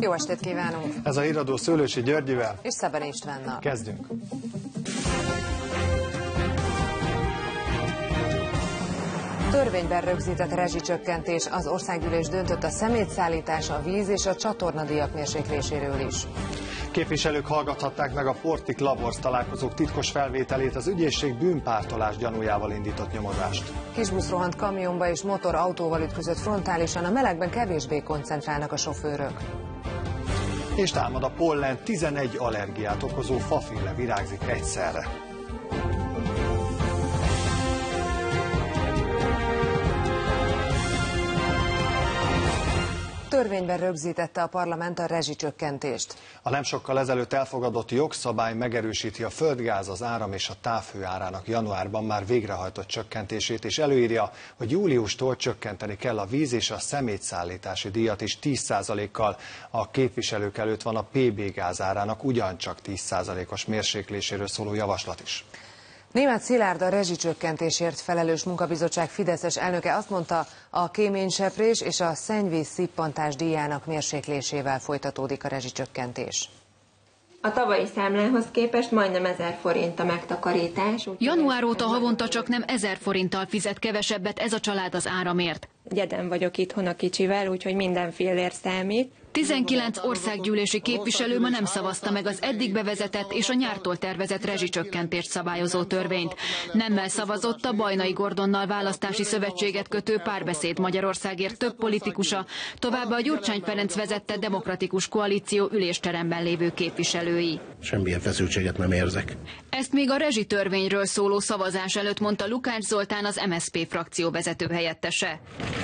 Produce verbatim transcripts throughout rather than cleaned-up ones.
Jó estét kívánunk! Ez a híradó Szőlősi Györgyivel és Szebeni Istvánnal. Kezdünk! Törvényben rögzített rezsicsökkentés. Az országgyűlés döntött a szemétszállítás, a víz és a csatornadíjak mérsékléséről is. Képviselők hallgathatták meg a Portik Laborc találkozók titkos felvételét, az ügyészség bűnpártolás gyanújával indított nyomozást. Kisbusz rohant kamionba és motorautóval ütközött frontálisan, a melegben kevésbé koncentrálnak a sofőrök. És támad a pollen, tizenegy allergiát okozó faféle virágzik egyszerre. Törvényben rögzítette a parlament a rezsicsökkentést. A nem sokkal ezelőtt elfogadott jogszabály megerősíti a földgáz, az áram és a távhő árának januárban már végrehajtott csökkentését, és előírja, hogy júliustól csökkenteni kell a víz és a szemétszállítási díjat is tíz százalékkal. A képviselők előtt van a pé bé gáz árának ugyancsak tíz százalékos mérsékléséről szóló javaslat is. Németh Szilárd, a rezsicsökkentésért felelős munkabizottság fideszes elnöke azt mondta, a kéményseprés és a szennyvíz szippantás díjának mérséklésével folytatódik a rezsicsökkentés. A tavalyi számlához képest majdnem ezer forint a megtakarítás. Január óta havonta csak nem ezer forinttal fizet kevesebbet ez a család az áramért. Egyedül vagyok itthon a kicsivel, úgyhogy minden fillér számít. tizenkilenc országgyűlési képviselő ma nem szavazta meg az eddig bevezetett és a nyártól tervezett rezsicsökkentést szabályozó törvényt. Nemmel szavazott a Bajnai Gordonnal választási szövetséget kötő Párbeszéd Magyarországért több politikusa, továbbá a Gyurcsány Ferenc vezette Demokratikus Koalíció ülésteremben lévő képviselői. Semmilyen feszültséget nem érzek. Ezt még a rezsitörvényről szóló szavazás előtt mondta Lukács Zoltán, az em es zé pé frakció vezető helyettese.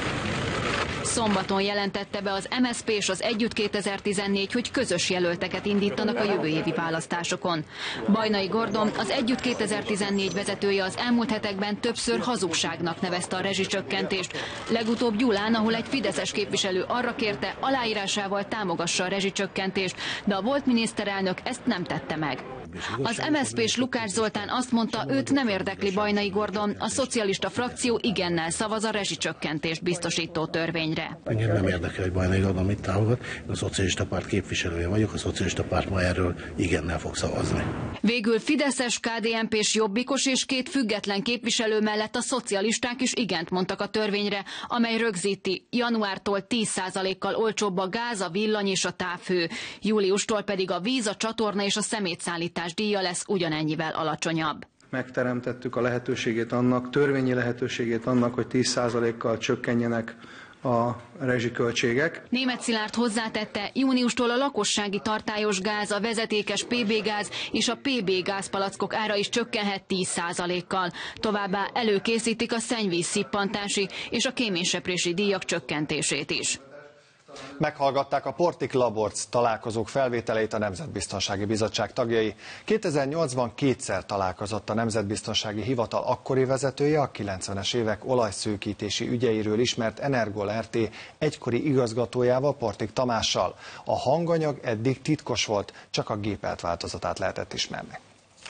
Szombaton jelentette be az em es zé pé és az Együtt kétezer-tizennégy, hogy közös jelölteket indítanak a jövő évi választásokon. Bajnai Gordon, az Együtt kétezer-tizennégy vezetője az elmúlt hetekben többször hazugságnak nevezte a rezsicsökkentést. Legutóbb Gyulán, ahol egy fideszes képviselő arra kérte, aláírásával támogassa a rezsicsökkentést, de a volt miniszterelnök ezt nem tette meg. Az em es zé pés Lukács Zoltán azt mondta, őt nem érdekli Bajnai Gordon, a szocialista frakció igennel szavaz a rezsicsökkentést biztosító törvényre. Engem nem érdekel, hogy Bajnai Gordon mit támogat, a szocialista párt képviselője vagyok, a szocialista párt ma erről igennel fog szavazni. Végül fideszes, ká dé en pés, jobbikos és két független képviselő mellett a szocialisták is igent mondtak a törvényre, amely rögzíti, januártól tíz százalékkal olcsóbb a gáz, a villany és a távhő, júliustól pedig a víz, a csatorna és a szemétszállítás díja lesz ugyanennyivel alacsonyabb. Megteremtettük a lehetőségét annak, törvényi lehetőségét annak, hogy tíz százalékkal csökkenjenek a rezsiköltségek. Németh Szilárd hozzátette, júniustól a lakossági tartályos gáz, a vezetékes pé bé gáz és a pé bé gázpalackok ára is csökkenhet tíz százalékkal. Továbbá előkészítik a szennyvíz szippantási és a kéményseprési díjak csökkentését is. Meghallgatták a Portik Laborc találkozók felvételeit a Nemzetbiztonsági Bizottság tagjai. kétezer-nyolcban kétszer találkozott a Nemzetbiztonsági Hivatal akkori vezetője, a kilencvenes évek olajszőkítési ügyeiről ismert Energol er té egykori igazgatójával, Portik Tamással. A hanganyag eddig titkos volt, csak a gépelt változatát lehetett ismerni.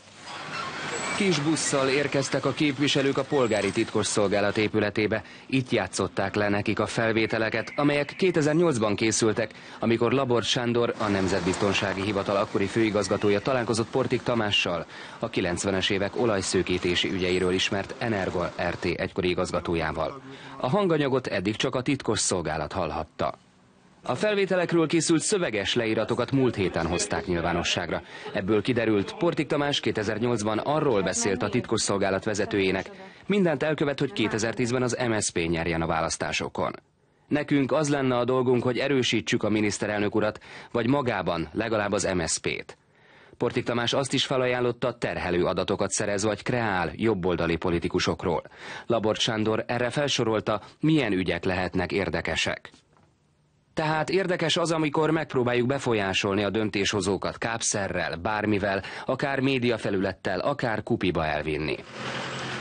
Kis busszal érkeztek a képviselők a polgári titkosszolgálat épületébe. Itt játszották le nekik a felvételeket, amelyek kétezer-nyolcban készültek, amikor Laborc Sándor, a Nemzetbiztonsági Hivatal akkori főigazgatója találkozott Portik Tamással, a kilencvenes évek olajszőkítési ügyeiről ismert Energol er té egykori igazgatójával. A hanganyagot eddig csak a titkosszolgálat hallhatta. A felvételekről készült szöveges leíratokat múlt héten hozták nyilvánosságra. Ebből kiderült, Portik Tamás kétezer-nyolcban arról beszélt a titkosszolgálat vezetőjének, mindent elkövet, hogy kétezer-tízben az em es zé pé nyerjen a választásokon. Nekünk az lenne a dolgunk, hogy erősítsük a miniszterelnök urat, vagy magában legalább az em es zé pét. Portik Tamás azt is felajánlotta, terhelő adatokat szerez vagy kreál jobboldali politikusokról. Laborc Sándor erre felsorolta, milyen ügyek lehetnek érdekesek. Tehát érdekes az, amikor megpróbáljuk befolyásolni a döntéshozókat kábszerrel, bármivel, akár médiafelülettel, akár kupiba elvinni.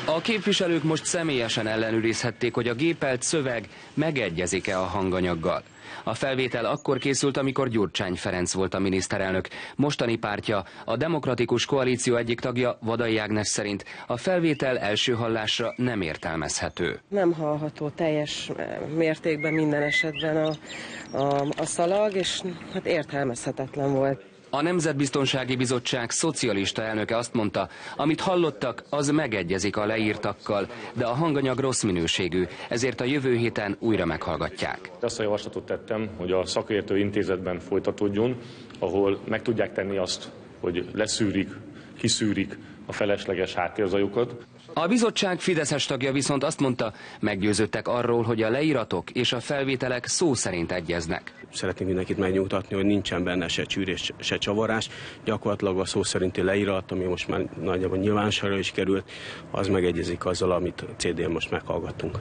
A képviselők most személyesen ellenőrizhették, hogy a gépelt szöveg megegyezik-e a hanganyaggal. A felvétel akkor készült, amikor Gyurcsány Ferenc volt a miniszterelnök. Mostani pártja, a Demokratikus Koalíció egyik tagja, Vadai Ágnes szerint a felvétel első hallásra nem értelmezhető. Nem hallható teljes mértékben minden esetben a, a, a szalag, és hát értelmezhetetlen volt. A Nemzetbiztonsági Bizottság szocialista elnöke azt mondta, amit hallottak, az megegyezik a leírtakkal, de a hanganyag rossz minőségű, ezért a jövő héten újra meghallgatják. Azt a javaslatot tettem, hogy a szakértő intézetben folytatódjon, ahol meg tudják tenni azt, hogy leszűrik, kiszűrik a felesleges háttérzajokat. A bizottság fideszes tagja viszont azt mondta, meggyőződtek arról, hogy a leíratok és a felvételek szó szerint egyeznek. Szeretnék mindenkit megnyugtatni, hogy nincsen benne se csűrés, se csavarás. Gyakorlatilag a szó szerinti leírat, ami most már nagyjából nyilvánosságra is került, az megegyezik azzal, amit cé dén most meghallgattunk.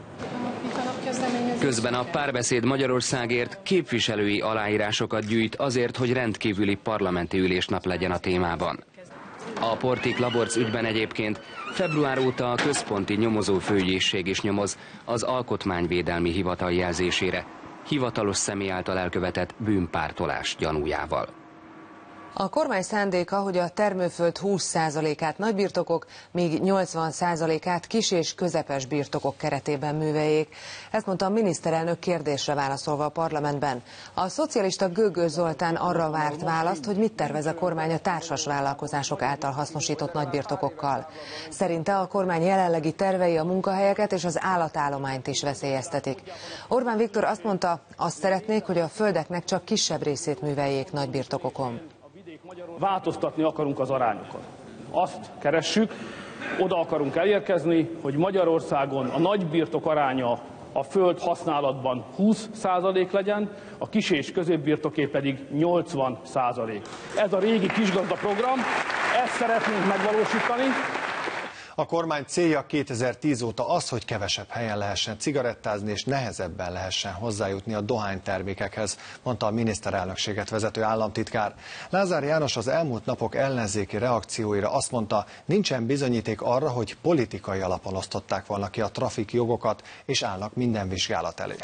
Közben a Párbeszéd Magyarországért képviselői aláírásokat gyűjt azért, hogy rendkívüli parlamenti ülésnap legyen a témában. A Portik-Laborc ügyben egyébként február óta a központi nyomozófőügyészség is nyomoz az Alkotmányvédelmi Hivatal jelzésére, hivatalos személy által elkövetett bűnpártolás gyanújával. A kormány szándéka, hogy a termőföld húsz százalékát nagybirtokok, míg nyolcvan százalékát kis és közepes birtokok keretében műveljék. Ezt mondta a miniszterelnök kérdésre válaszolva a parlamentben. A szocialista Gögöl Zoltán arra várt választ, hogy mit tervez a kormány a társas vállalkozások által hasznosított nagybirtokokkal. Szerinte a kormány jelenlegi tervei a munkahelyeket és az állatállományt is veszélyeztetik. Orbán Viktor azt mondta, azt szeretnék, hogy a földeknek csak kisebb részét műveljék nagybirtokokon. Változtatni akarunk az arányokat. Azt keressük, oda akarunk elérkezni, hogy Magyarországon a nagybirtok aránya a föld használatban húsz százalék legyen, a kis- és középbirtoké pedig nyolcvan százalék. Ez a régi kisgazda program, ezt szeretnénk megvalósítani. A kormány célja kétezer-tíz óta az, hogy kevesebb helyen lehessen cigarettázni és nehezebben lehessen hozzájutni a dohánytermékekhez, mondta a miniszterelnökséget vezető államtitkár. Lázár János az elmúlt napok ellenzéki reakcióira azt mondta, nincsen bizonyíték arra, hogy politikai alapon osztották volna ki a trafik jogokat, és állnak minden vizsgálat elé.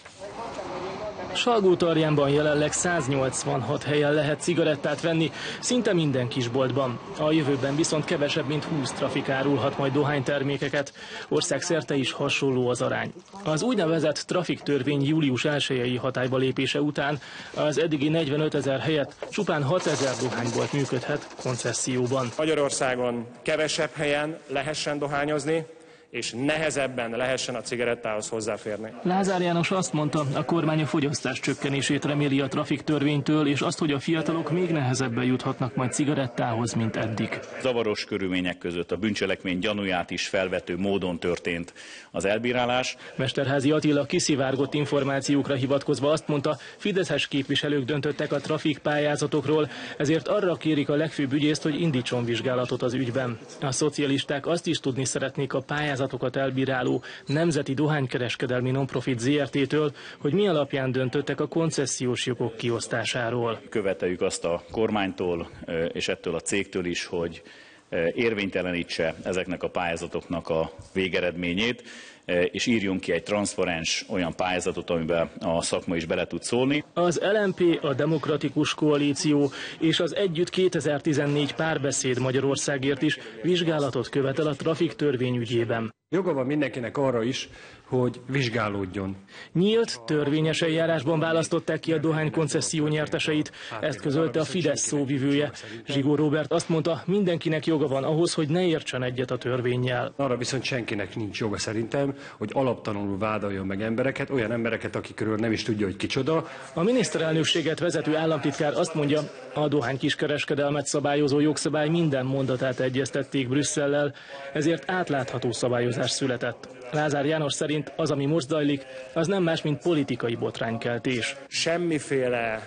Salgótarjánban jelenleg száznyolcvanhat helyen lehet cigarettát venni, szinte minden kisboltban. A jövőben viszont kevesebb, mint húsz trafik árulhat majd dohánytermékeket. Országszerte is hasonló az arány. Az úgynevezett trafiktörvény július elsejei hatályba lépése után az eddigi negyvenötezer helyett csupán hatezer dohánybolt működhet koncesszióban. Magyarországon kevesebb helyen lehessen dohányozni, és nehezebben lehessen a cigarettához hozzáférni. Lázár János azt mondta, a kormány a fogyasztás csökkenését reméli a trafiktörvénytől, és azt, hogy a fiatalok még nehezebben juthatnak majd cigarettához, mint eddig. Zavaros körülmények között a bűncselekmény gyanúját is felvető módon történt az elbírálás. Mesterházy Attila kiszivárgott információkra hivatkozva azt mondta, fideszes képviselők döntöttek a trafikpályázatokról, ezért arra kérik a legfőbb ügyészt, hogy indítson vizsgálatot az ügyben. A szocialisták azt is tudni szeretnék a pályázatokat elbíráló Nemzeti Dohánykereskedelmi Nonprofit zé er té-től, hogy mi alapján döntöttek a koncesziós jogok kiosztásáról. Követeljük azt a kormánytól és ettől a cégtől is, hogy érvénytelenítse ezeknek a pályázatoknak a végeredményét, és írjunk ki egy transzparens olyan pályázatot, amiben a szakma is bele tud szólni. Az el em pé, a Demokratikus Koalíció és az Együtt kétezer-tizennégy Párbeszéd Magyarországért is vizsgálatot követel a trafiktörvény ügyében. Joga van mindenkinek arra is, hogy vizsgálódjon. Nyílt, törvényes eljárásban választották ki a dohánykoncesszió nyerteseit, ezt közölte a Fidesz szóvivője. Zsigó Róbert azt mondta, mindenkinek joga van ahhoz, hogy ne értsen egyet a törvénnyel. Arra viszont senkinek nincs joga szerintem, hogy alaptalanul vádoljon meg embereket, olyan embereket, akikről nem is tudja, hogy kicsoda. A miniszterelnökséget vezető államtitkár azt mondja, a dohánykiskereskedelmet szabályozó jogszabály minden mondatát egyeztették Brüsszellel, ezért átlátható szabályozás született. Lázár János szerint az, ami most zajlik, az nem más, mint politikai botránykeltés. Semmiféle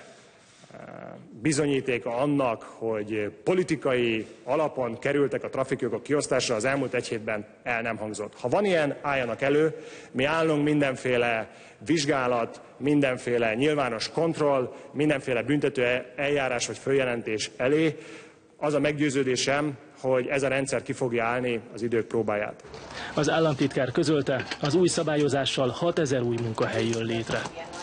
bizonyítéka annak, hogy politikai alapon kerültek a trafikjogok kiosztásra, az elmúlt egy hétben el nem hangzott. Ha van ilyen, álljanak elő, mi állunk mindenféle vizsgálat, mindenféle nyilvános kontroll, mindenféle büntető eljárás vagy följelentés elé. Az a meggyőződésem, hogy ez a rendszer ki fogja állni az idők próbáját. Az államtitkár közölte, az új szabályozással hatezer új munkahely jön létre.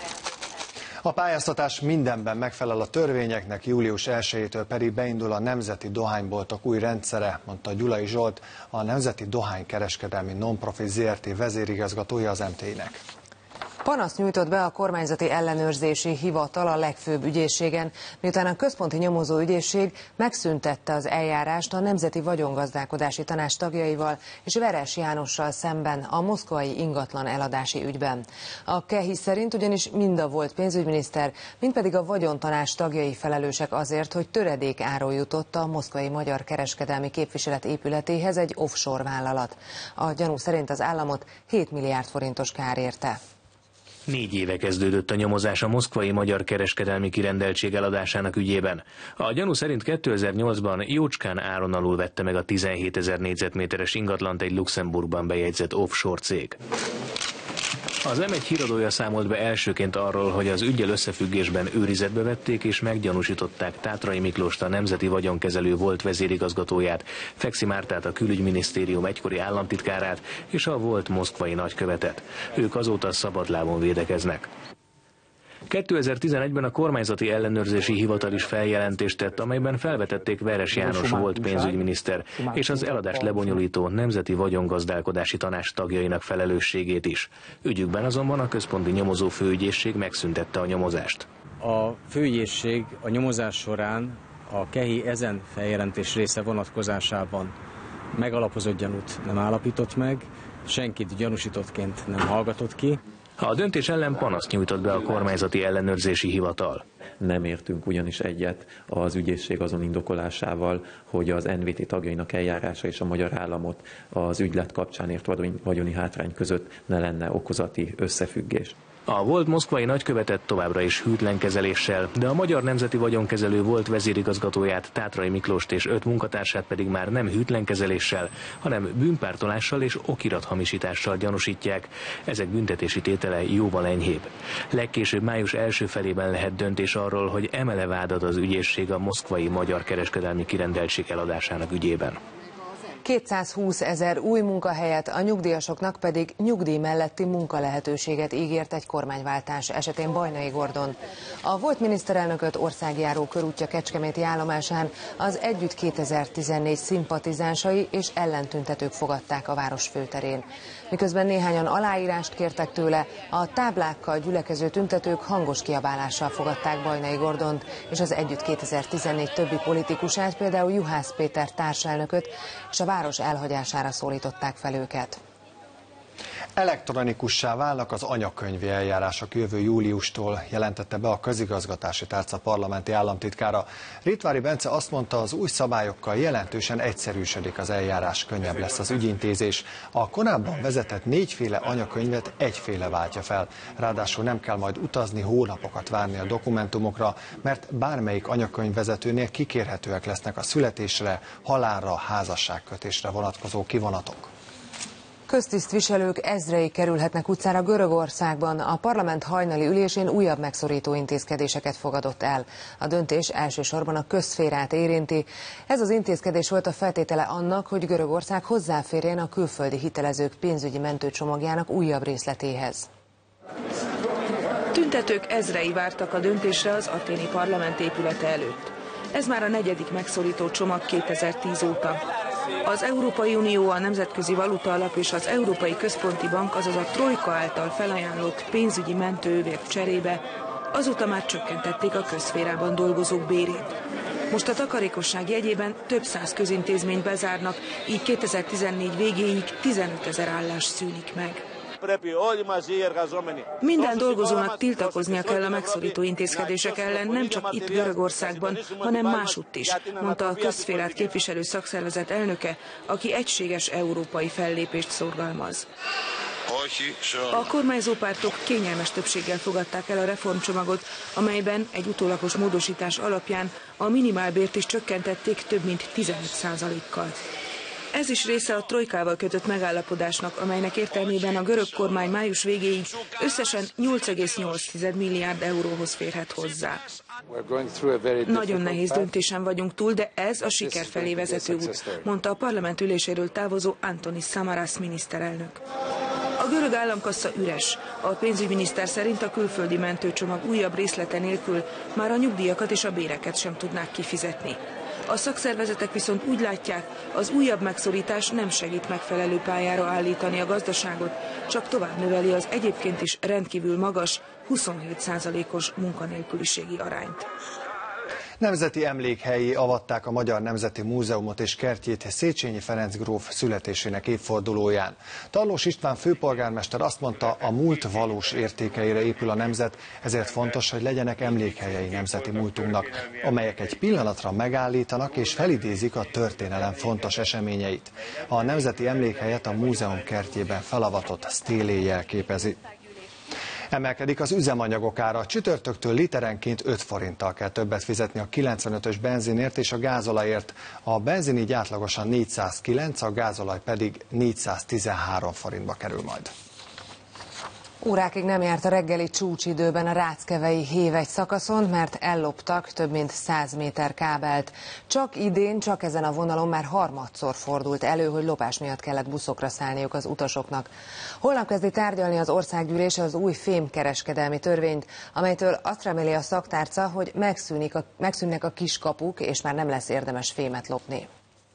A pályáztatás mindenben megfelel a törvényeknek, július elsejétől pedig beindul a Nemzeti Dohányboltok új rendszere, mondta Gyulai Zsolt, a Nemzeti Dohánykereskedelmi Nonprofit zé er té vezérigazgatója az em té i-nek. Panaszt nyújtott be a kormányzati ellenőrzési hivatal a legfőbb ügyészségen, miután a központi nyomozó ügyészség megszüntette az eljárást a Nemzeti Vagyongazdálkodási Tanács tagjaival és Veres Jánossal szemben a moszkvai ingatlan eladási ügyben. A KEHI szerint ugyanis mind a volt pénzügyminiszter, mind pedig a vagyontanács tagjai felelősek azért, hogy töredék áron jutott a moszkvai Magyar Kereskedelmi Képviselet épületéhez egy offshore vállalat. A gyanú szerint az államot hét milliárd forintos kár érte. Négy éve kezdődött a nyomozás a moszkvai Magyar Kereskedelmi Kirendeltség eladásának ügyében. A gyanú szerint kétezer-nyolcban jócskán áron alul vette meg a tizenhétezer négyzetméteres ingatlant egy Luxemburgban bejegyzett offshore cég. Az em egy híradója számolt be elsőként arról, hogy az üggyel összefüggésben őrizetbe vették és meggyanúsították Tátrai Miklóst, a Nemzeti Vagyonkezelő volt vezérigazgatóját, Fekszi Mártát, a Külügyminisztérium egykori államtitkárát és a volt moszkvai nagykövetet. Ők azóta szabadlábon védekeznek. kétezer-tizenegyben a kormányzati ellenőrzési hivatal is feljelentést tett, amelyben felvetették Veres János volt pénzügyminiszter és az eladást lebonyolító Nemzeti Vagyongazdálkodási Tanács tagjainak felelősségét is. Ügyükben azonban a központi nyomozó főügyészség megszüntette a nyomozást. A főügyészség a nyomozás során a KEHI ezen feljelentés része vonatkozásában megalapozott gyanút nem állapított meg, senkit gyanúsítottként nem hallgatott ki. A döntés ellen panaszt nyújtott be a kormányzati ellenőrzési hivatal. Nem értünk ugyanis egyet az ügyészség azon indokolásával, hogy az en vé té tagjainak eljárása és a magyar államot az ügylet kapcsán ért vagyoni hátrány között ne lenne okozati összefüggés. A volt moszkvai nagykövetet továbbra is hűtlen kezeléssel, de a Magyar Nemzeti Vagyonkezelő volt vezérigazgatóját, Tátrai Miklóst és öt munkatársát pedig már nem hűtlen kezeléssel, hanem bűnpártolással és okirathamisítással gyanúsítják. Ezek büntetési tétele jóval enyhébb. Legkésőbb május első felében lehet döntés arról, hogy emele vádat az ügyészség a moszkvai Magyar Kereskedelmi Kirendeltség eladásának ügyében. kétszázhúsz ezer új munkahelyet, a nyugdíjasoknak pedig nyugdíj melletti munkalehetőséget ígért egy kormányváltás esetén Bajnai Gordon. A volt miniszterelnököt országjáró körútja Kecskeméti állomásán az Együtt kétezer-tizennégy szimpatizánsai és ellentüntetők fogadták a város főterén. Miközben néhányan aláírást kértek tőle, a táblákkal gyülekező tüntetők hangos kiabálással fogadták Bajnai Gordont és az Együtt kétezer-tizennégy többi politikusát, például Juhász Péter társelnököt, és a város elhagyására szólították fel őket. Elektronikussá válnak az anyakönyvi eljárások jövő júliustól, jelentette be a közigazgatási tárca parlamenti államtitkára. Ritvári Bence azt mondta, az új szabályokkal jelentősen egyszerűsödik az eljárás, könnyebb lesz az ügyintézés. A korábban vezetett négyféle anyakönyvet egyféle váltja fel. Ráadásul nem kell majd utazni, hónapokat várni a dokumentumokra, mert bármelyik anyakönyvvezetőnél kikérhetőek lesznek a születésre, halálra, házasságkötésre vonatkozó kivonatok. Köztisztviselők ezrei kerülhetnek utcára Görögországban. A parlament hajnali ülésén újabb megszorító intézkedéseket fogadott el. A döntés elsősorban a közszférát érinti. Ez az intézkedés volt a feltétele annak, hogy Görögország hozzáférjen a külföldi hitelezők pénzügyi mentőcsomagjának újabb részletéhez. Tüntetők ezrei vártak a döntésre az athéni parlament épülete előtt. Ez már a negyedik megszorító csomag kétezer-tíz óta. Az Európai Unió, a Nemzetközi Valuta Alap és az Európai Központi Bank, azaz a Trojka által felajánlott pénzügyi mentőövért cserébe azóta már csökkentették a közszférában dolgozók bérét. Most a takarékosság jegyében több száz közintézményt bezárnak, így kétezer-tizennégy végéig tizenötezer állás szűnik meg. Minden dolgozónak tiltakoznia kell a megszorító intézkedések ellen, nem csak itt Görögországban, hanem másutt is, mondta a közszférát képviselő szakszervezet elnöke, aki egységes európai fellépést szorgalmaz. A kormányzó pártok kényelmes többséggel fogadták el a reformcsomagot, amelyben egy utólagos módosítás alapján a minimálbért is csökkentették több mint tizenöt százalékkal. Ez is része a trojkával kötött megállapodásnak, amelynek értelmében a görög kormány május végéig összesen nyolc egész nyolc milliárd euróhoz férhet hozzá. Nagyon nehéz döntésen vagyunk túl, de ez a siker felé vezető út, mondta a parlament üléséről távozó Antonis Samaras miniszterelnök. A görög államkassa üres. A pénzügyminiszter szerint a külföldi mentőcsomag újabb részlete nélkül már a nyugdíjakat és a béreket sem tudnák kifizetni. A szakszervezetek viszont úgy látják, az újabb megszorítás nem segít megfelelő pályára állítani a gazdaságot, csak tovább növeli az egyébként is rendkívül magas, huszonhét százalékos munkanélküliségi arányt. Nemzeti emlékhelyi avatták a Magyar Nemzeti Múzeumot és kertjét Széchenyi Ferenc gróf születésének évfordulóján. Tarlós István főpolgármester azt mondta, a múlt valós értékeire épül a nemzet, ezért fontos, hogy legyenek emlékhelyei nemzeti múltunknak, amelyek egy pillanatra megállítanak és felidézik a történelem fontos eseményeit. A nemzeti emlékhelyet a múzeum kertjében felavatott sztélé jelképezi. Emelkedik az üzemanyagok ára. Csütörtöktől literenként öt forinttal kell többet fizetni a kilencvenötös benzinért és a gázolajért. A benzin így átlagosan négyszázkilenc, a gázolaj pedig négyszáztizenhárom forintba kerül majd. Órákig nem járt a reggeli csúcsidőben a ráckevei hévegy szakaszon, mert elloptak több mint száz méter kábelt. Csak idén, csak ezen a vonalon már harmadszor fordult elő, hogy lopás miatt kellett buszokra szállniuk az utasoknak. Holnap kezdi tárgyalni az országgyűlés az új fémkereskedelmi törvényt, amelytől azt reméli a szaktárca, hogy megszűnik a, megszűnnek a kiskapuk, és már nem lesz érdemes fémet lopni.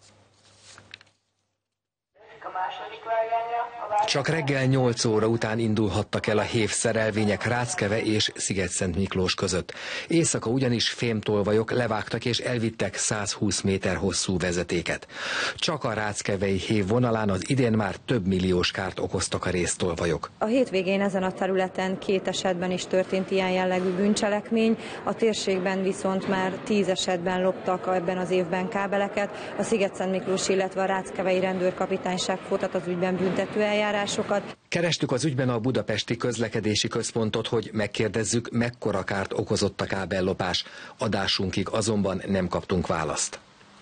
Csak reggel nyolc óra után indulhattak el a hév szerelvények Ráckeve és Szigetszent Miklós között. Éjszaka ugyanis fémtolvajok levágtak és elvittek százhúsz méter hosszú vezetéket. Csak a ráckevei hév vonalán az idén már több milliós kárt okoztak a résztolvajok. A hétvégén ezen a területen két esetben is történt ilyen jellegű bűncselekmény, a térségben viszont már tíz esetben loptak ebben az évben kábeleket. A Szigetszent Miklós, illetve a ráckevei rendőrkapitányság folytat az ügyben büntető eljárásokat. Kerestük az ügyben a Budapesti Közlekedési Központot, hogy megkérdezzük, mekkora kárt okozott a kábellopás. Adásunkig azonban nem kaptunk választ.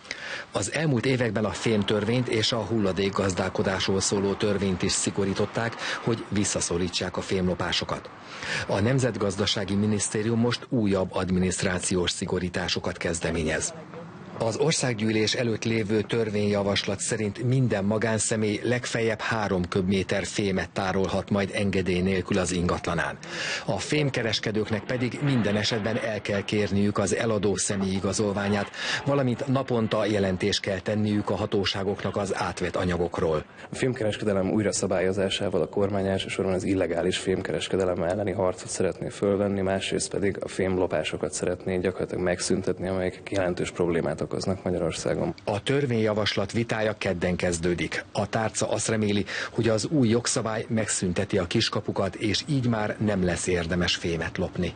Az elmúlt években a fémtörvényt és a hulladékgazdálkodásról szóló törvényt is szigorították, hogy visszaszorítsák a fémlopásokat. A Nemzetgazdasági Minisztérium most újabb adminisztrációs szigorításokat kezdeményez. Az országgyűlés előtt lévő törvényjavaslat szerint minden magánszemély legfeljebb három köbméter fémet tárolhat majd engedély nélkül az ingatlanán. A fémkereskedőknek pedig minden esetben el kell kérniük az eladó személyigazolványát, valamint naponta jelentést kell tenniük a hatóságoknak az átvett anyagokról. A fémkereskedelem újra szabályozásával a kormány elsősorban az illegális fémkereskedelem elleni harcot szeretné fölvenni, másrészt pedig a fémlopásokat szeretné gyakorlatilag megszüntetni, amelyek jelentős problémát okoznak Magyarországon. A törvényjavaslat vitája kedden kezdődik. A tárca azt reméli, hogy az új jogszabály megszünteti a kiskapukat, és így már nem lesz érdemes fémet lopni.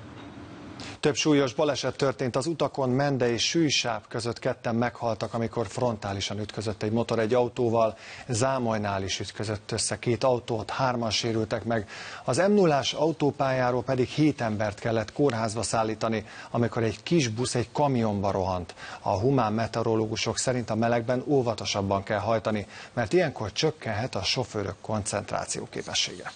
Több súlyos baleset történt az utakon, Mende és Sűjsáp között, ketten meghaltak, amikor frontálisan ütközött egy motor egy autóval. Zámolynál is ütközött össze két autót, hárman sérültek meg. Az em nullás autópályáról pedig hét embert kellett kórházba szállítani, amikor egy kis busz egy kamionba rohant. A humán meteorológusok szerint a melegben óvatosabban kell hajtani, mert ilyenkor csökkenhet a sofőrök koncentrációképessége.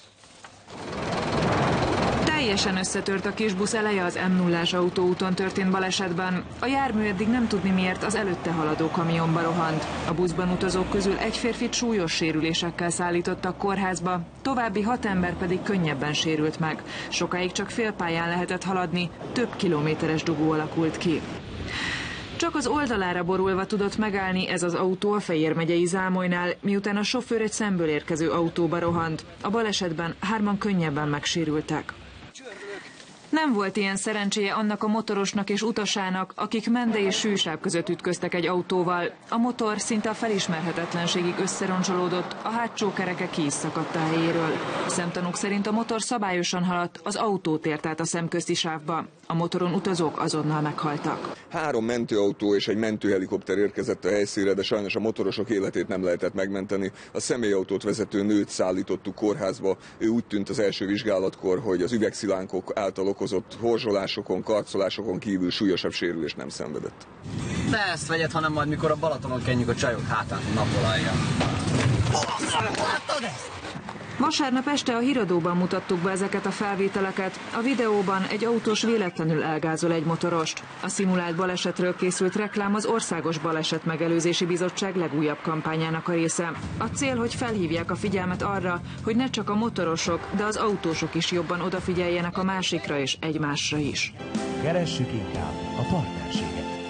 Teljesen összetört a kisbusz eleje az em nullás autóúton történt balesetben. A jármű eddig nem tudni miért az előtte haladó kamionba rohant. A buszban utazók közül egy férfit súlyos sérülésekkel szállítottak kórházba, további hat ember pedig könnyebben sérült meg. Sokáig csak félpályán lehetett haladni, több kilométeres dugó alakult ki. Csak az oldalára borulva tudott megállni ez az autó a Fejér megyei Zámolynál, miután a sofőr egy szemből érkező autóba rohant. A balesetben hárman könnyebben megsérültek. Nem volt ilyen szerencséje annak a motorosnak és utasának, akik Mende és Sűjsáp között ütköztek egy autóval. A motor szinte a felismerhetetlenségig összeroncsolódott, a hátsó kereke ki is szakadt a helyéről. A szemtanúk szerint a motor szabályosan haladt, az autó tért át a szemközti sávba. A motoron utazók azonnal meghaltak. Három mentőautó és egy mentőhelikopter érkezett a helyszínre, de sajnos a motorosok életét nem lehetett megmenteni. A személyautót vezető nőt szállítottuk kórházba. Ő úgy tűnt az első vizsgálatkor, hogy az üvegszilánkok által okozott horzsolásokon, karcolásokon kívül súlyosabb sérülést nem szenvedett. Ne ezt vegyed, hanem majd mikor a Balatonon kenjük a csajok hátán napolajjal. Vasárnap este a Híradóban mutattuk be ezeket a felvételeket. A videóban egy autós véletlenül elgázol egy motorost. A szimulált balesetről készült reklám az Országos Baleset Megelőzési Bizottság legújabb kampányának a része. A cél, hogy felhívják a figyelmet arra, hogy ne csak a motorosok, de az autósok is jobban odafigyeljenek a másikra és egymásra is. Keressük inkább a partnerséget.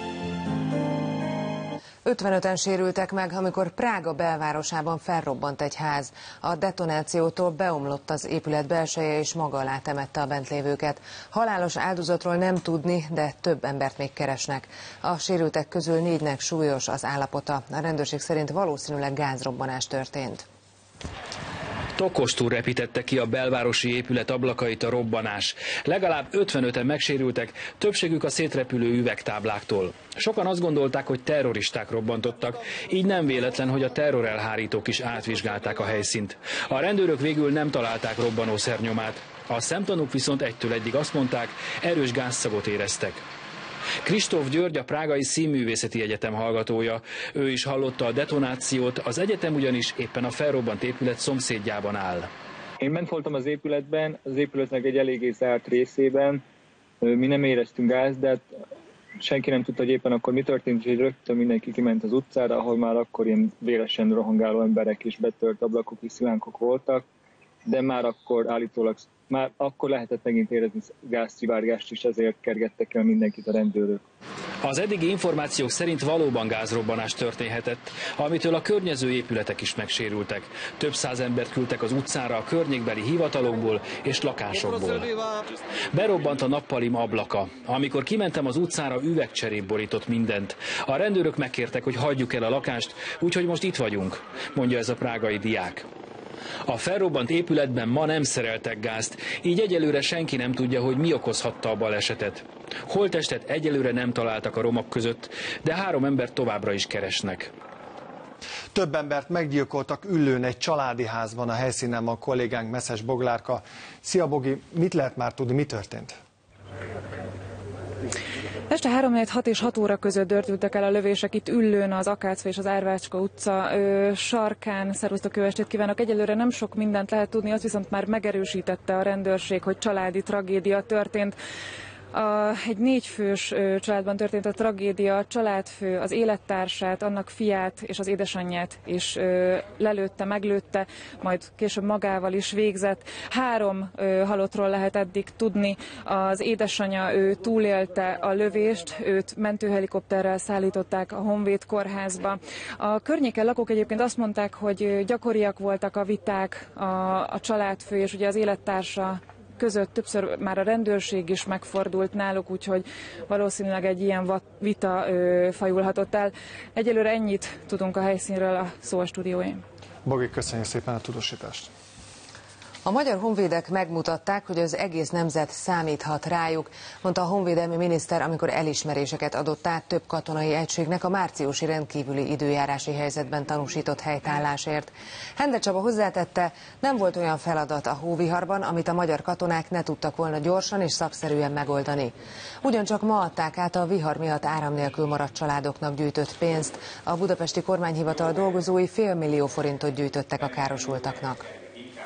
ötvenöten sérültek meg, amikor Prága belvárosában felrobbant egy ház. A detonációtól beomlott az épület belseje és maga alá temette a bent lévőket. Halálos áldozatról nem tudni, de több embert még keresnek. A sérültek közül négynek súlyos az állapota. A rendőrség szerint valószínűleg gázrobbanás történt. Tokostul repítette ki a belvárosi épület ablakait a robbanás. Legalább ötvenöten megsérültek, többségük a szétrepülő üvegtábláktól. Sokan azt gondolták, hogy terroristák robbantottak, így nem véletlen, hogy a terrorelhárítók is átvizsgálták a helyszínt. A rendőrök végül nem találták robbanószer nyomát. A szemtanúk viszont egytől egyig azt mondták, erős gázszagot éreztek. Kristóf György a Prágai Színművészeti Egyetem hallgatója. Ő is hallotta a detonációt, az egyetem ugyanis éppen a felrobbant épület szomszédjában áll. Én bent voltam az épületben, az épületnek egy eléggé zárt részében. Mi nem éreztünk gáz, de senki nem tudta, hogy éppen akkor mi történt, és rögtön mindenki kiment az utcára, ahol már akkor ilyen véresen rohangáló emberek és betört ablakok és szilánkok voltak, de már akkor állítólag Már akkor lehetett megint érezni gázszivárgást, és ezért kergettek el mindenkit a rendőrök. Az eddigi információk szerint valóban gázrobbanás történhetett, amitől a környező épületek is megsérültek. Több száz embert küldtek az utcára a környékbeli hivatalokból és lakásokból. Berobbant a nappalim ablaka. Amikor kimentem az utcára, üvegcserép borított mindent. A rendőrök megkértek, hogy hagyjuk el a lakást, úgyhogy most itt vagyunk, mondja ez a prágai diák. A felrobbant épületben ma nem szereltek gázt, így egyelőre senki nem tudja, hogy mi okozhatta a balesetet. Holttestet egyelőre nem találtak a romok között, de három embert továbbra is keresnek. Több embert meggyilkoltak Üllőn egy családi házban, a helyszínen van kollégánk Messzes Boglárka. Szia Bogi, mit lehet már tudni, mi történt? Este három hat és hat óra között dördültek el a lövések itt Üllőn, az Akácfa és az Árvácska utca ö, sarkán. Szervusztok, jó estét kívánok! Egyelőre nem sok mindent lehet tudni, azt viszont már megerősítette a rendőrség, hogy családi tragédia történt. A, egy négyfős ö, családban történt a tragédia, a családfő az élettársát, annak fiát és az édesanyját is ö, lelőtte, meglőtte, majd később magával is végzett. Három ö, halottról lehet eddig tudni. Az édesanyja ő túlélte a lövést, őt mentőhelikopterrel szállították a Honvéd kórházba. A környéken lakók egyébként azt mondták, hogy gyakoriak voltak a viták a, a családfő és ugye az élettársa között, többször már a rendőrség is megfordult náluk, úgyhogy valószínűleg egy ilyen vita ö, fajulhatott el. Egyelőre ennyit tudunk a helyszínről, a szó a stúdióim. Bogi, köszönjük szépen a tudósítást. A magyar honvédek megmutatták, hogy az egész nemzet számíthat rájuk, mondta a honvédelmi miniszter, amikor elismeréseket adott át több katonai egységnek a márciusi rendkívüli időjárási helyzetben tanúsított helytállásért. Hende Csaba hozzátette, nem volt olyan feladat a hóviharban, amit a magyar katonák ne tudtak volna gyorsan és szakszerűen megoldani. Ugyancsak ma adták át a vihar miatt áram nélkül maradt családoknak gyűjtött pénzt. A budapesti kormányhivatal dolgozói fél millió forintot gyűjtöttek a károsultaknak.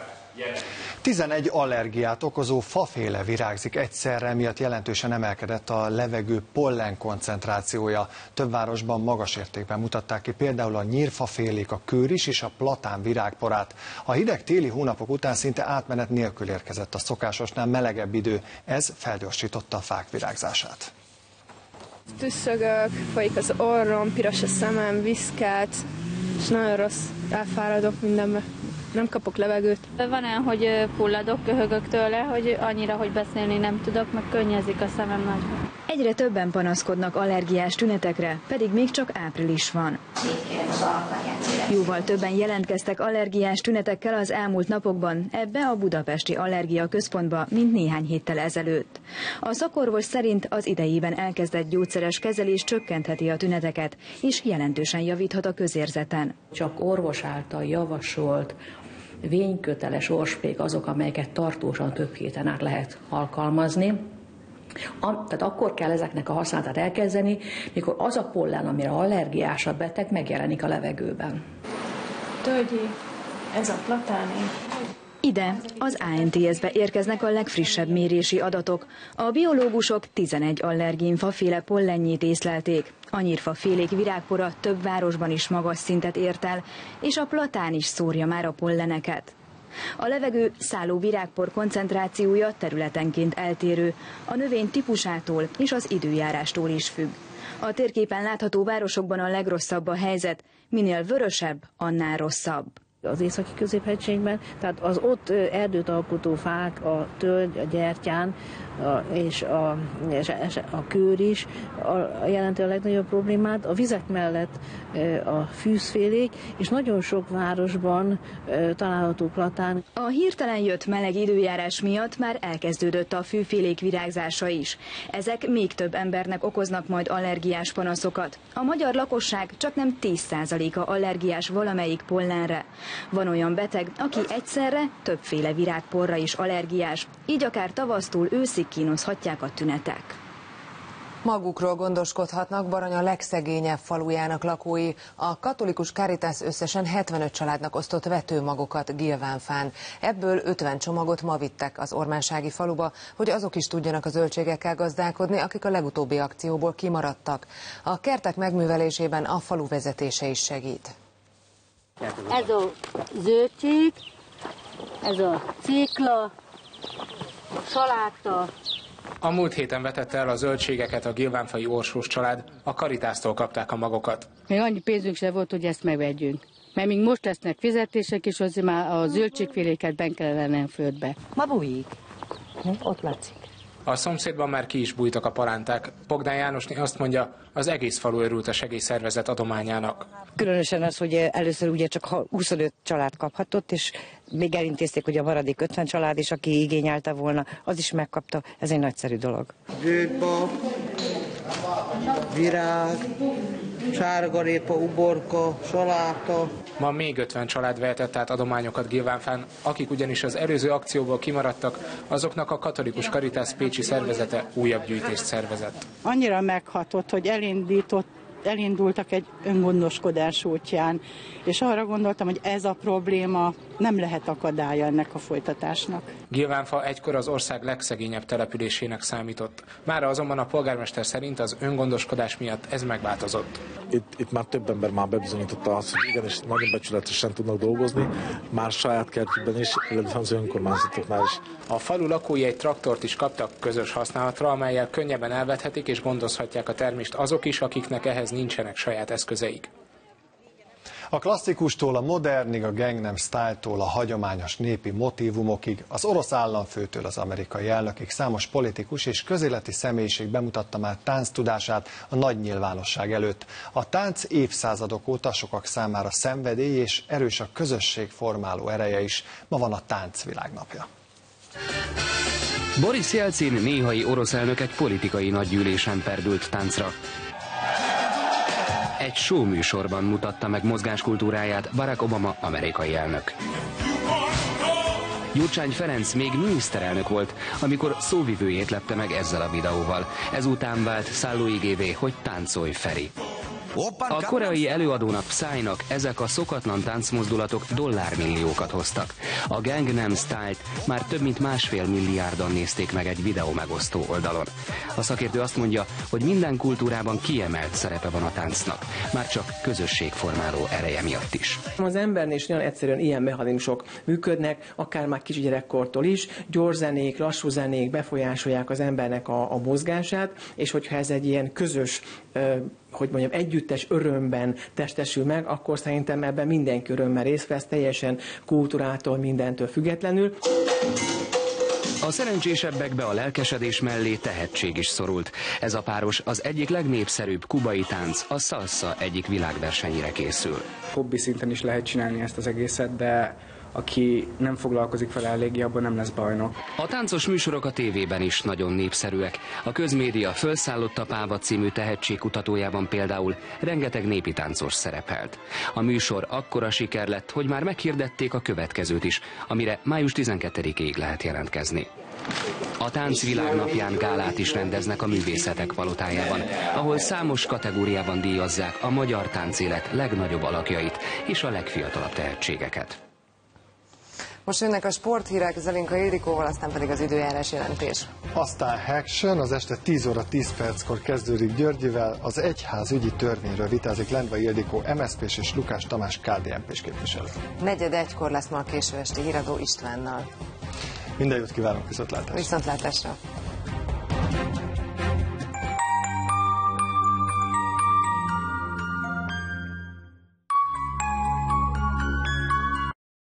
tizenegy allergiát okozó faféle virágzik egyszerre, miatt jelentősen emelkedett a levegő pollen koncentrációja. Több városban magas értékben mutatták ki például a nyírfafélék, a kőris és a platán virágporát. A hideg téli hónapok után szinte átmenet nélkül érkezett a szokásosnál melegebb idő, ez felgyorsította a fák virágzását. Tüsszögök, folyik az orrom, piros a szemem, viszkát, és nagyon rossz, elfáradok mindenbe. Nem kapok levegőt. Van olyan, hogy fulladok, köhögök tőle, hogy annyira, hogy beszélni nem tudok, meg könnyezik a szemem nagyon. Egyre többen panaszkodnak allergiás tünetekre, pedig még csak április van. Jóval többen jelentkeztek allergiás tünetekkel az elmúlt napokban ebbe a budapesti allergia központba, mint néhány héttel ezelőtt. A szakorvos szerint az idejében elkezdett gyógyszeres kezelés csökkentheti a tüneteket, és jelentősen javíthat a közérzeten. Csak orvos által javasolt vényköteles orspék azok, amelyeket tartósan több héten át lehet alkalmazni. A, tehát akkor kell ezeknek a használatát elkezdeni, mikor az a pollen, amire allergiás a beteg, megjelenik a levegőben. tölgyi, ez a platáni. Ide, az á en té es-be érkeznek a legfrissebb mérési adatok. A biológusok tizenegy allergénfaféle pollenjét észlelték. A nyírfafélék virágpora több városban is magas szintet ért el, és a platán is szórja már a polleneket. A levegő szálló virágpor koncentrációja területenként eltérő, a növény típusától és az időjárástól is függ. A térképen látható városokban a legrosszabb a helyzet, minél vörösebb, annál rosszabb. Az északi középhegységben, tehát az ott erdőt alkotó fák, a tölgy, a gyertyán a, és, a, és a kőr is a, jelenti a legnagyobb problémát. A vizek mellett a fűzfélék, és nagyon sok városban található platán. A hirtelen jött meleg időjárás miatt már elkezdődött a fűfélék virágzása is. Ezek még több embernek okoznak majd allergiás panaszokat. A magyar lakosság csaknem tíz százaléka allergiás valamelyik pollenre. Van olyan beteg, aki egyszerre többféle virágporra is allergiás, így akár tavasztól őszig kínozhatják a tünetek. Magukról gondoskodhatnak Baranya legszegényebb falujának lakói. A katolikus Caritas összesen hetvenöt családnak osztott vetőmagokat Gilvánfán. Ebből ötven csomagot ma vittek az ormánsági faluba, hogy azok is tudjanak a zöldségekkel gazdálkodni, akik a legutóbbi akcióból kimaradtak. A kertek megművelésében a falu vezetése is segít. Ez a zöldség, ez a cikla, saláta. A múlt héten vetette el a zöldségeket a gilvánfai Orsós család, a Caritástól kapták a magokat. Még annyi pénzünk se volt, hogy ezt megvegyünk. Mert még most lesznek fizetések, és azért már a zöldségféléket benn kellene a földbe. Ma bújik. Ott látszik. A szomszédban már ki is bújtak a palánták. Bogdán Jánosné azt mondja, az egész falu örült a segélyszervezet adományának. Különösen az, hogy először ugye csak huszonöt család kaphatott, és még elintézték, hogy a maradék ötven család is, aki igényelte volna, az is megkapta. Ez egy nagyszerű dolog. Győgybab, virág, sárgarépa, uborka, saláta. Ma még ötven család vehetett át adományokat Gilvánfán, akik ugyanis az előző akcióból kimaradtak, azoknak a katolikus Caritas pécsi szervezete újabb gyűjtést szervezett. Annyira meghatott, hogy elindított elindultak egy öngondoskodás útján, és arra gondoltam, hogy ez a probléma nem lehet akadálya ennek a folytatásnak. Gilvánfa egykor az ország legszegényebb településének számított. Mára azonban a polgármester szerint az öngondoskodás miatt ez megváltozott. Itt, itt már több ember már bebizonyította azt, hogy igenis nagyon becsületesen tudnak dolgozni, már saját kertjükben is, illetve az önkormányzatoknál is. A falu lakói egy traktort is kaptak közös használatra, amellyel könnyebben elvethetik és gondozhatják a termést azok is, akiknek ehhez nincsenek saját eszközeik. A klasszikustól a modernig, a Gangnam Style-tól a hagyományos népi motívumokig, az orosz államfőtől az amerikai elnökig számos politikus és közéleti személyiség bemutatta már tánctudását a nagy nyilvánosság előtt. A tánc évszázadok óta sokak számára szenvedély és erős a közösség formáló ereje is. Ma van a Tánc Világnapja. Boris Jelcin néhai orosz elnök egy politikai nagygyűlésen perdült táncra. Egy show műsorban mutatta meg mozgáskultúráját Barack Obama amerikai elnök. Gyurcsány Ferenc még miniszterelnök volt, amikor szóvivőjét lepte meg ezzel a videóval. Ezután vált szállóigévé, hogy táncolj Feri. A koreai előadónak Psy-nak ezek a szokatlan táncmozdulatok dollármilliókat hoztak. A Gangnam Style-t már több mint másfél milliárdan nézték meg egy videó megosztó oldalon. A szakértő azt mondja, hogy minden kultúrában kiemelt szerepe van a táncnak, már csak közösségformáló ereje miatt is. Az embernél is nagyon egyszerűen ilyen mechanizmusok működnek, akár már kisgyerekkortól is, gyors zenék, lassú zenék befolyásolják az embernek a, a mozgását, és hogyha ez egy ilyen közös hogy mondjam, együttes örömben testesül meg, akkor szerintem ebben mindenki örömmel részt vesz, teljesen kultúrától, mindentől függetlenül. A szerencsésebbekbe a lelkesedés mellé tehetség is szorult. Ez a páros az egyik legnépszerűbb kubai tánc, a salsa egyik világversenyére készül. Hobbi szinten is lehet csinálni ezt az egészet, de aki nem foglalkozik vele eléggé, abban nem lesz bajnok. A táncos műsorok a tévében is nagyon népszerűek. A közmédia Fölszállott a Páva című tehetségkutatójában például rengeteg népi táncos szerepelt. A műsor akkora siker lett, hogy már meghirdették a következőt is, amire május tizenkettedikéig lehet jelentkezni. A Tánc Világnapján gálát is rendeznek a Művészetek Palotájában, ahol számos kategóriában díjazzák a magyar táncélet legnagyobb alakjait és a legfiatalabb tehetségeket. Most jönnek a sporthírek Zelinka Ildikóval, aztán pedig az időjárás jelentés. Aztán Action, az este tíz óra tíz perckor kezdődik Györgyivel, az egyházügyi törvényről vitázik Lendvai Ildikó em es zé pés és Lukács Tamás ká dé en pés képviselő. Negyed egykor lesz ma a késő esti híradó Istvánnal. Minden jót kívánok, viszontlátásra! Viszontlátásra!